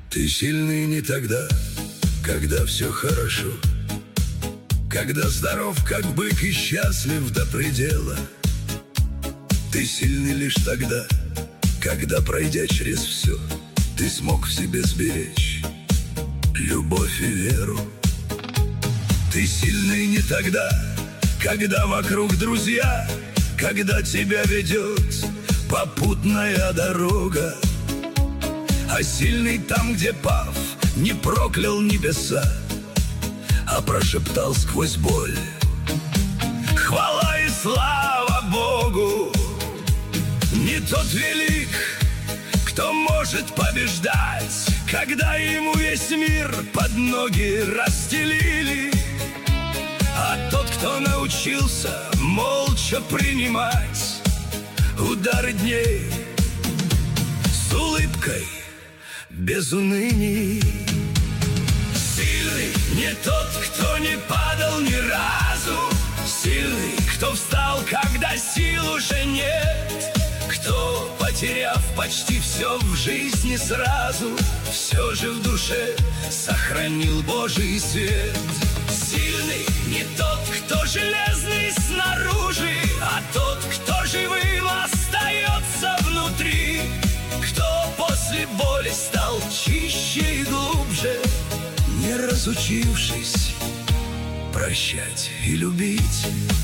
Ты сильный не тогда, когда все хорошо, когда здоров, как бык, и счастлив до предела. Ты сильный лишь тогда, когда, пройдя через все, ты смог в себе сберечь любовь и веру. Ты сильный не тогда, когда вокруг друзья, когда тебя ведет попутная дорога, а сильный там, где пав не проклял небеса, а прошептал сквозь боль: хвала и слава Богу. Не тот велик, кто может побеждать, когда ему весь мир под ноги расстелили, а тот, кто научился молча принимать удары дней с улыбкой, без уныний. Сильный не тот, кто не падал ни разу, сильный, кто встал, когда сил уже нет, кто, потеряв почти все в жизни сразу, все же в душе сохранил Божий свет. Сильный не тот, кто железный снаружи, а тот, кто живым остается внутри, кто после боли стал чище и глубже, не разучившись прощать и любить.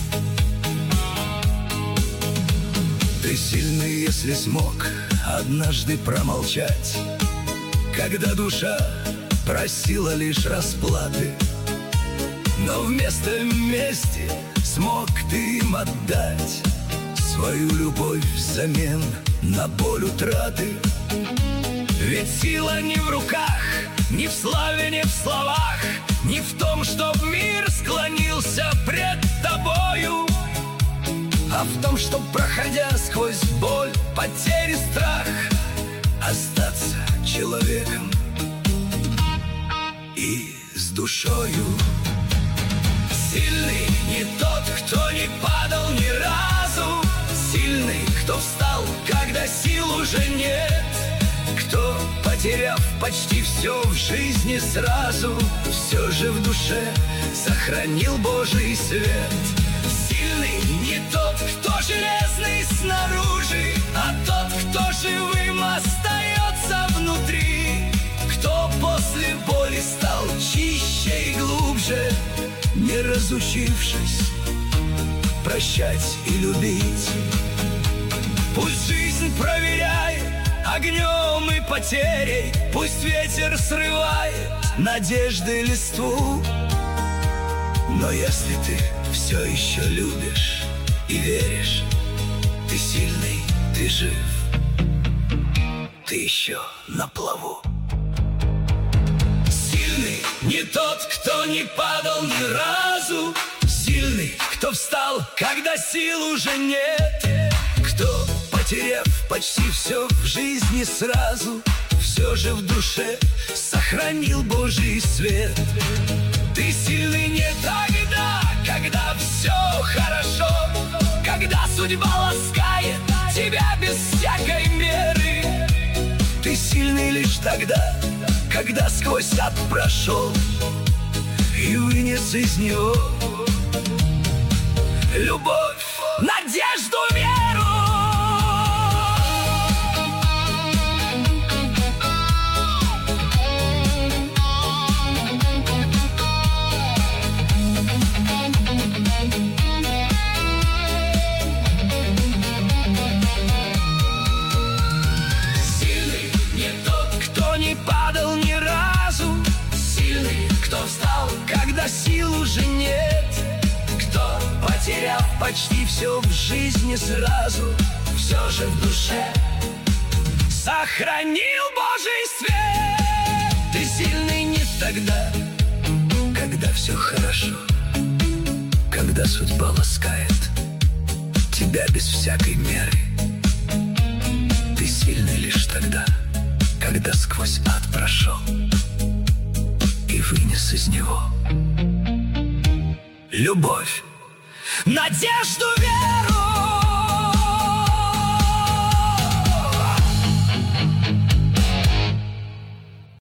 Ты сильный, если смог однажды промолчать, когда душа просила лишь расплаты, но вместо мести смог ты им отдать свою любовь взамен на боль утраты. Ведь сила не в руках, не в славе, не в словах, не в том, чтоб мир склонился пред тобою, а в том, чтоб, проходя сквозь боль, потери, страх, остаться человеком и с душою. Сильный не тот, кто не падал ни разу, сильный, кто встал, когда сил уже нет, кто, потеряв почти все в жизни сразу, все же в душе сохранил Божий свет. Сильный не тот, кто железный снаружи, а тот, кто живым остается внутри, кто после боли стал чище и глубже, не разучившись прощать и любить. Пусть жизнь проверяет огнем и потерей, пусть ветер срывает надежды листву, но если ты все еще любишь и веришь, ты сильный, ты жив, ты еще на плаву. Сильный не тот, кто не падал ни разу, сильный, кто встал, когда сил уже нет, кто, потеряв почти все в жизни сразу, все же в душе сохранил Божий свет. Ты сильный не тогда, когда все хорошо, когда судьба ласкает тебя без всякой меры. Ты сильный лишь тогда, когда сквозь ад прошел и вынес из него любовь, надежду, веру. Сильный не тот, кто не падал ни разу, сильный, кто встал, когда сил уже нет, кто, потеряв почти все в жизни сразу, все же в душе сохранил Божий свет. Ты сильный не тогда, когда все хорошо, когда судьба ласкает тебя без всякой меры. Ты сильный лишь тогда, когда сквозь ад прошел и вынес из него любовь, надежду, веру.